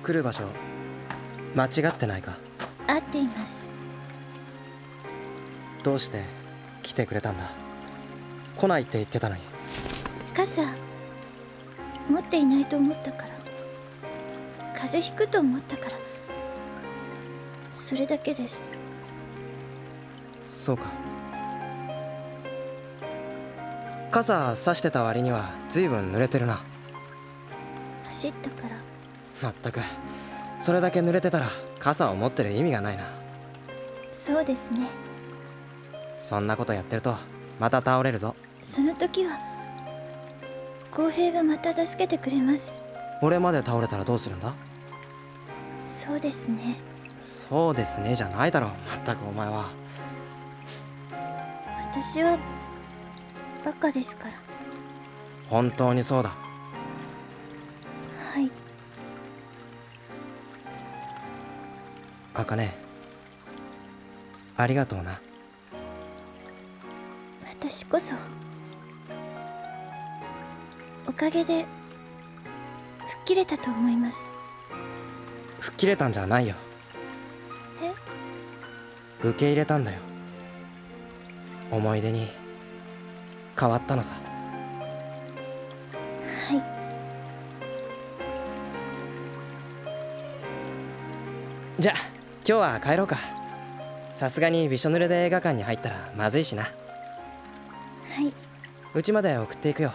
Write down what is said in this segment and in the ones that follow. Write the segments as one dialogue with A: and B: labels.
A: 来る場所間違ってないか？
B: 合っています。
A: どうして来てくれたんだ？来ないって言ってたのに。
B: 傘持っていないと思ったから、風邪ひくと思ったから、それだけです。
A: そうか。傘差してた割には随分濡れてるな。
B: 走ったから。
A: まったく、それだけ濡れてたら傘を持ってる意味がないな。
B: そうですね。
A: そんなことやってるとまた倒れるぞ。
B: その時は公平がまた助けてくれます。
A: 俺まで倒れたらどうするんだ？
B: そうですね。
A: そうですねじゃないだろう。まったくお前は。
B: 私はバカですから。
A: 本当にそうだ。
B: はい。
A: 茜、ありがとうな。
B: 私こそ。おかげで吹っ切れたと思います。
A: 吹っ切れたんじゃないよ。受け入れたんだよ。思い出に変わったのさ。
B: はい。
A: じゃあ今日は帰ろうか。さすがにびしょ濡れで映画館に入ったらまずいしな。
B: はい。
A: 家まで送っていくよ。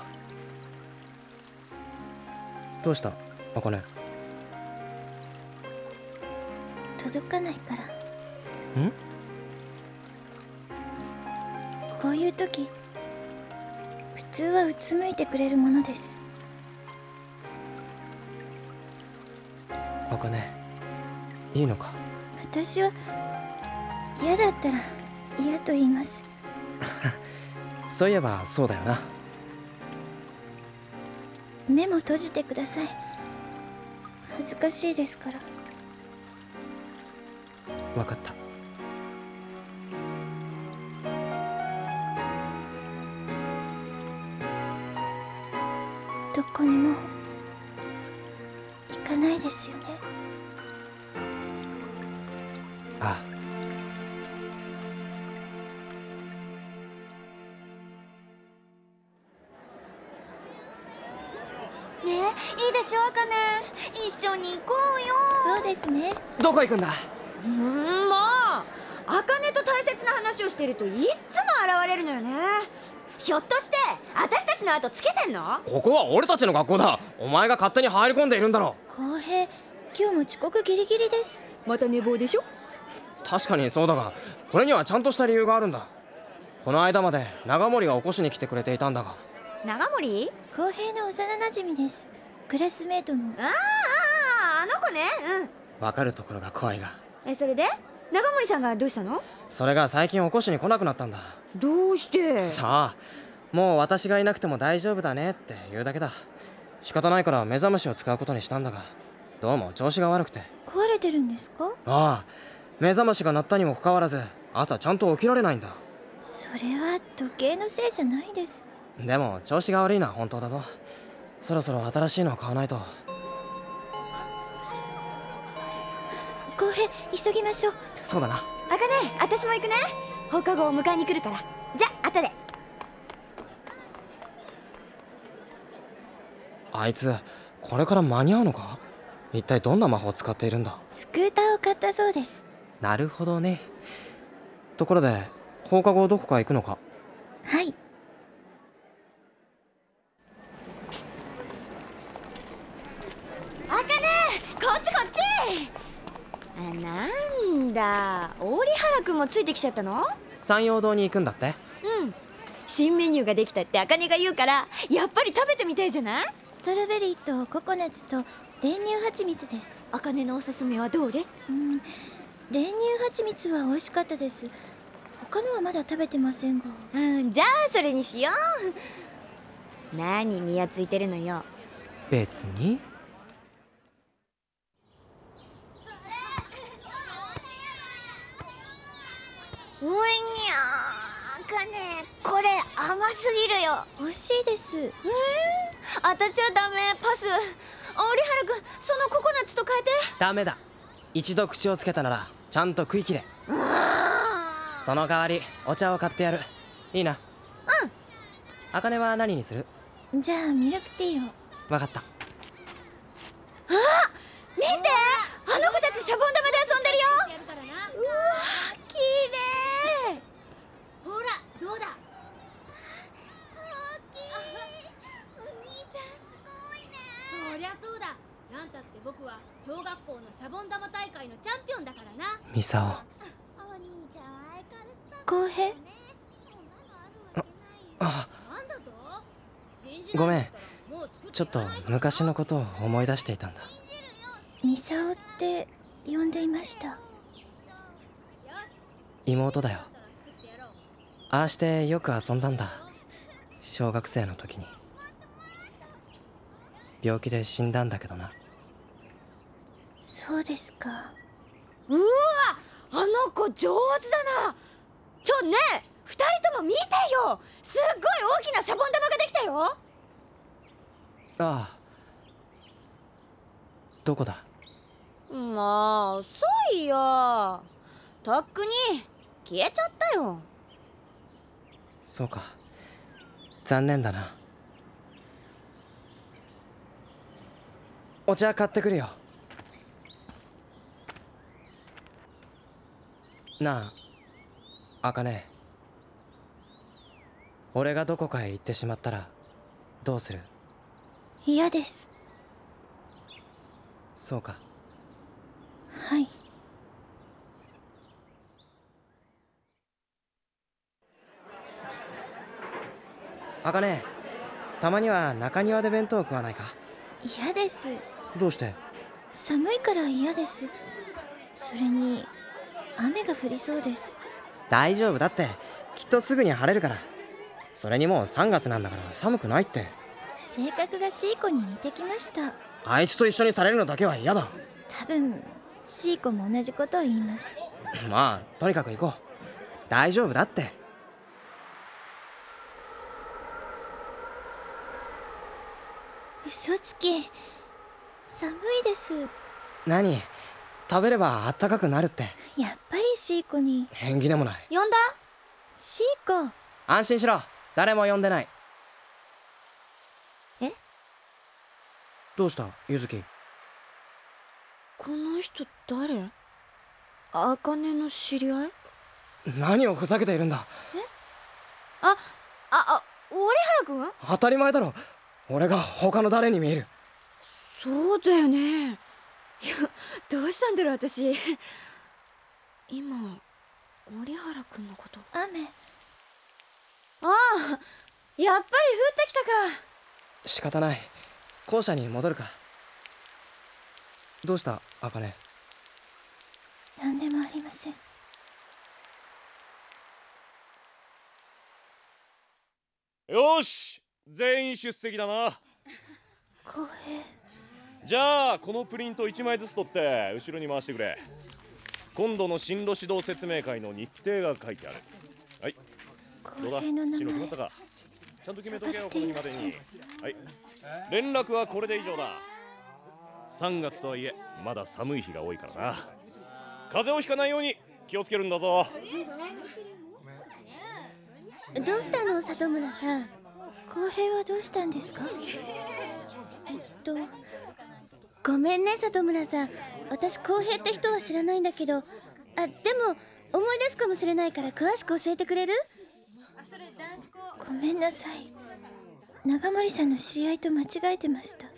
A: どうした茜？
B: 届かないから。
A: ん？
B: こういう時普通はうつむいてくれるものです。
A: 茜、いいのか？
B: 私は嫌だったら嫌と言います。
A: そういえばそうだよな。
B: 目も閉じてください。恥ずかしいですから。
A: 分かった。
B: どこにも行かないですよね。
A: ああ。
C: ねえ、いいでしょ茜、一緒に行こうよ。
B: そうですね。
A: どこ行くんだ？
C: もう茜と大切な話をしてるといっつも現れるのよね。ひょっとして私たちの後つけてんの？
A: ここは俺たちの学校だ。お前が勝手に入り込んでいるんだろ。
B: 公平、今日も遅刻ギリギリです。
C: また寝坊でしょ？
A: 確かにそうだが、これにはちゃんとした理由があるんだ。この間まで長森が起こしに来てくれていたんだが。
C: 長森？
B: 公平の幼なじみです。クラスメートの。
C: あの子ね。
A: 分かるところが怖いが。
C: それで長森さんがどうしたの？
A: それが最近起こしに来なくなったんだ。
C: どうして？
A: さあ、もう私がいなくても大丈夫だねって言うだけだ。仕方ないから目覚ましを使うことにしたんだが、どうも調子が悪くて。
B: 壊れてるんですか？
A: ああ、目覚ましが鳴ったにもかかわらず朝ちゃんと起きられないんだ。
B: それは時計のせいじゃないです。
A: でも調子が悪いのは本当だぞ。そろそろ新しいのを買わないと。
B: 公平、急ぎましょう。
A: そうだな。
C: 茜、私も行くね。放課後を迎えに来るから。じゃ後で。
A: あいつこれから間に合うのか？一体どんな魔法を使っているんだ？
B: スクーターを買ったそうです。
A: なるほどね。ところで放課後どこか行くのか？
B: はい。
C: 茜、こっちこっち。なんだ、大利原くんもついてきちゃったの？
A: 山陽堂に行くんだって。
C: 新メニューができたって茜が言うから、やっぱり食べてみたいじゃない？
B: ストロベリーとココナッツと練乳蜂蜜です。
C: 茜のおすすめはどれ？
B: 練乳蜂蜜は美味しかったです。他のはまだ食べてませんが。
C: じゃあそれにしよう。何ニヤついてるのよ。
A: 別に。
C: おいにゃー、茜、これ甘すぎるよ。
B: 美味しいです。
C: 私はダメ、パス。 原君、そのココナッツと変えて。
A: ダメだ。一度口をつけたならちゃんと食い切れ。その代わりお茶を買ってやる。いいな。
C: うん。
A: 茜は何にする？
B: じゃあミルクティーを。
A: わかった。
C: 見て、あの子たちシャボン玉で遊んでるよ。うわー、綺麗。
D: ほらどうだ。
C: 大きい。お兄ちゃんすごいね。
D: そりゃそうだ。なんたって僕は小学校のシャボン玉大会のチャンピオンだからな。
A: ミサ
C: お兄ちゃんは相変わらずバカ
B: 公平。
C: そんなのあるわけないよ。
A: あ、
D: なんだと？信じ
A: ごめん。
D: ないんだったらもう作って
A: ちょっと
D: やらないからな。
A: 昔のことを思い出していたんだ。
B: ミサオって呼んでいました。
D: よし
A: 妹だよ。
D: だったら作ってやろう。
A: ああしてよく遊んだんだ。小学生の時に。病気で死んだんだけどな。
B: そうですか。
C: うわ、あの子上手だな。ねえ、二人とも見てよ。すっごい大きなシャボン玉ができたよ。
A: ああ。どこだ？
C: まあ遅いよ。とっくに消えちゃったよ。
A: そうか。残念だな。お茶買ってくるよ。なあ、茜。俺がどこかへ行ってしまったらどうする？
B: 嫌です。
A: そうか。
B: はい。
A: 茜、たまには中庭で弁当を食わないか？
B: 嫌です。
A: どうして？
B: 寒いから嫌です。それに雨が降りそうです。
A: 大丈夫だって。きっとすぐに晴れるから。それにもう3月なんだから寒くないって。
B: 性格がシーコに似てきました。
A: あいつと一緒にされるのだけは嫌だ。
B: 多分シーコも同じことを言います。
A: まあとにかく行こう。大丈夫だって。
B: 嘘つき。寒いです。
A: 何？食べればあったかくなるって。
B: やっぱりシーコに。
A: 縁起でもない。
C: 呼んだ？
B: シーコ。
A: 安心しろ。誰も呼んでない。
C: え？
A: どうしたゆずき？
C: この人誰？茜の知り合い？
A: 何をふざけているんだ。
C: 折原君？
A: 当たり前だろ。俺が他の誰に見える？
C: そうだよね。いや、どうしたんだろう私。今折原君のこと。
B: 雨。
C: ああ、やっぱり降ってきたか。
A: 仕方ない。校舎に戻るか。どうした茜？
B: 何でもありません。
E: よし、全員出席だな。
B: 公平。
E: じゃあこのプリント1枚ずつ取って後ろに回してくれ。今度の進路指導説明会の日程が書いてある。はい、どうだ？
B: 公平の名前
E: 進路決まったか？ちゃんと決めとけよ、
B: 書か
E: この日までに。はい、連絡はこれで以上だ。3月とはいえまだ寒い日が多いからな。風邪をひかないように気をつけるんだぞ。
B: どうしたの里村さん。公平はどうしたんですか？ごめんね里村さん。私公平って人は知らないんだけど、でも思い出すかもしれないから詳しく教えてくれる？ごめんなさい。長森さんの知り合いと間違えてました。